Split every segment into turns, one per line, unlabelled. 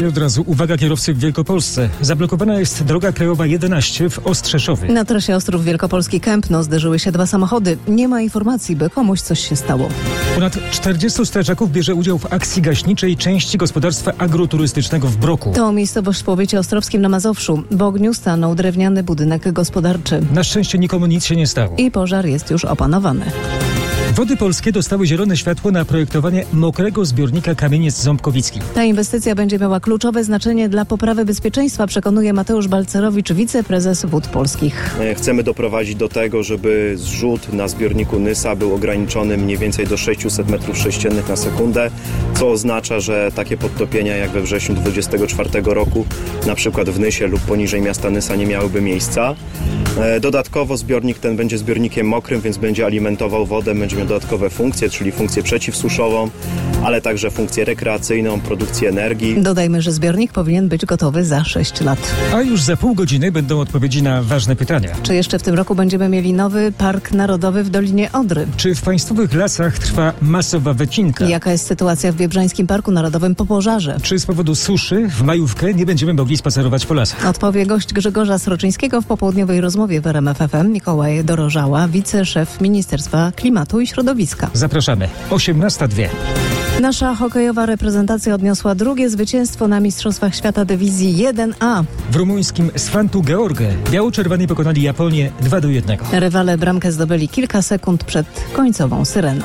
I od razu uwaga kierowcy w Wielkopolsce. Zablokowana jest droga krajowa 11 w Ostrzeszowie.
Na trasie Ostrów-Wielkopolski-Kępno zderzyły się dwa samochody. Nie ma informacji, by komuś coś się stało.
Ponad 40 strażaków bierze udział w akcji gaśniczej części gospodarstwa agroturystycznego w Broku.
To miejscowość w powiecie ostrowskim na Mazowszu. W ogniu stanął drewniany budynek gospodarczy.
Na szczęście nikomu nic się nie stało.
I pożar jest już opanowany.
Wody Polskie dostały zielone światło na projektowanie mokrego zbiornika Kamieniec-Ząbkowicki.
Ta inwestycja będzie miała kluczowe znaczenie dla poprawy bezpieczeństwa, przekonuje Mateusz Balcerowicz, wiceprezes Wód Polskich.
Chcemy doprowadzić do tego, żeby zrzut na zbiorniku Nysa był ograniczony mniej więcej do 600 m3 na sekundę, co oznacza, że takie podtopienia jak we wrześniu 2024 roku, na przykład w Nysie lub poniżej miasta Nysa, nie miałyby miejsca. Dodatkowo zbiornik ten będzie zbiornikiem mokrym, więc będzie alimentował wodę, będzie miał dodatkowe funkcje, czyli funkcję przeciwsuszową, ale także funkcję rekreacyjną, produkcję energii.
Dodajmy, że zbiornik powinien być gotowy za 6 lat.
A już za pół godziny będą odpowiedzi na ważne pytania.
Czy jeszcze w tym roku będziemy mieli nowy park narodowy w Dolinie Odry?
Czy w państwowych lasach trwa masowa wycinka?
Jaka jest sytuacja w Biebrzańskim Parku Narodowym po pożarze?
Czy z powodu suszy w majówkę nie będziemy mogli spacerować po lasach?
Odpowie gość Grzegorza Sroczyńskiego w popołudniowej rozmowie w RMF FM. Mikołaj Dorożała, wiceszef Ministerstwa Klimatu i Środowiska.
Zapraszamy. 18:02.
Nasza hokejowa reprezentacja odniosła drugie zwycięstwo na Mistrzostwach Świata Dywizji 1A.
W rumuńskim Sfantu Gheorghe biało-czerwoni pokonali Japonię 2-1.
Rywale bramkę zdobyli kilka sekund przed końcową syreną.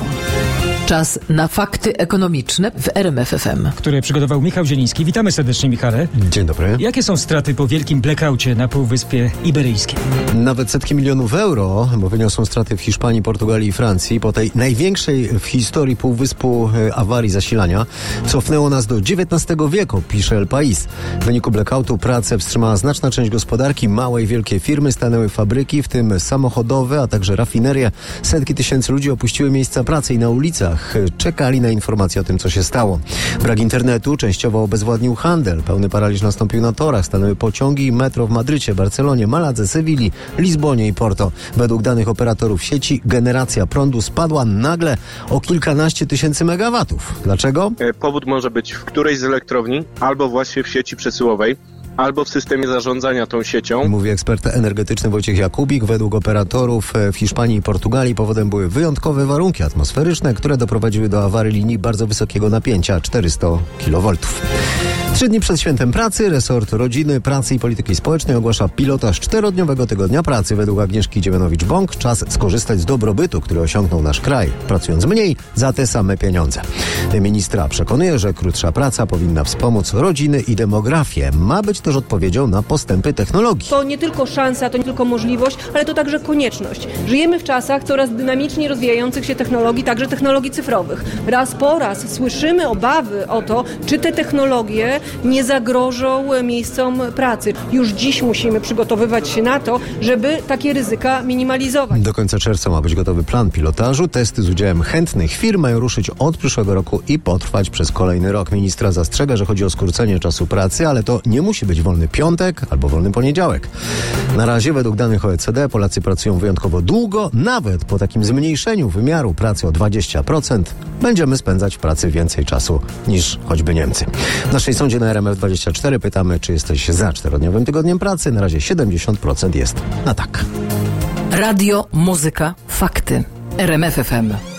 Czas na fakty ekonomiczne w RMF FM,
które przygotował Michał Zieliński. Witamy serdecznie, Michale.
Dzień dobry.
Jakie są straty po wielkim blackoucie na Półwyspie Iberyjskim?
Nawet setki milionów euro, bo wyniosą straty w Hiszpanii, Portugalii i Francji. Po tej największej w historii Półwyspu awarii zasilania cofnęło nas do XIX wieku, pisze El País. W wyniku blackoutu pracę wstrzymała znaczna część gospodarki. Małe i wielkie firmy, stanęły fabryki, w tym samochodowe, a także rafinerie. Setki tysięcy ludzi opuściły miejsca pracy i na ulicach czekali na informacje o tym, co się stało. Brak internetu częściowo obezwładnił handel. Pełny paraliż nastąpił na torach. Stanęły pociągi i metro w Madrycie, Barcelonie, Maladze, Sewilli, Lizbonie i Porto. Według danych operatorów sieci generacja prądu spadła nagle o kilkanaście tysięcy megawatów. Dlaczego?
Powód może być w którejś z elektrowni, albo właśnie w sieci przesyłowej, albo w systemie zarządzania tą siecią.
Mówi ekspert energetyczny Wojciech Jakubik. Według operatorów w Hiszpanii i Portugalii powodem były wyjątkowe warunki atmosferyczne, które doprowadziły do awarii linii bardzo wysokiego napięcia 400 kV. 3 dni przed świętem pracy resort rodziny, pracy i polityki społecznej ogłasza pilotaż 4-dniowego tygodnia pracy. Według Agnieszki Dziemianowicz-Bąk czas skorzystać z dobrobytu, który osiągnął nasz kraj, pracując mniej za te same pieniądze. Ministra przekonuje, że krótsza praca powinna wspomóc rodziny i demografię. Ma być też odpowiedzią na postępy technologii.
To nie tylko szansa, to nie tylko możliwość, ale to także konieczność. Żyjemy w czasach coraz dynamiczniej rozwijających się technologii, także technologii cyfrowych. Raz po raz słyszymy obawy o to, czy te technologie nie zagrożą miejscom pracy. Już dziś musimy przygotowywać się na to, żeby takie ryzyka minimalizować.
Do końca czerwca ma być gotowy plan pilotażu. Testy z udziałem chętnych firm mają ruszyć od przyszłego roku i potrwać przez kolejny rok. Ministra zastrzega, że chodzi o skrócenie czasu pracy, ale to nie musi być wolny piątek albo wolny poniedziałek. Na razie według danych OECD Polacy pracują wyjątkowo długo. Nawet po takim zmniejszeniu wymiaru pracy o 20% będziemy spędzać w pracy więcej czasu niż choćby Niemcy. W naszej sądzie na RMF24 pytamy, czy jesteś za 4-dniowym tygodniem pracy. Na razie 70% jest na tak.
Radio, muzyka, fakty. RMF FM.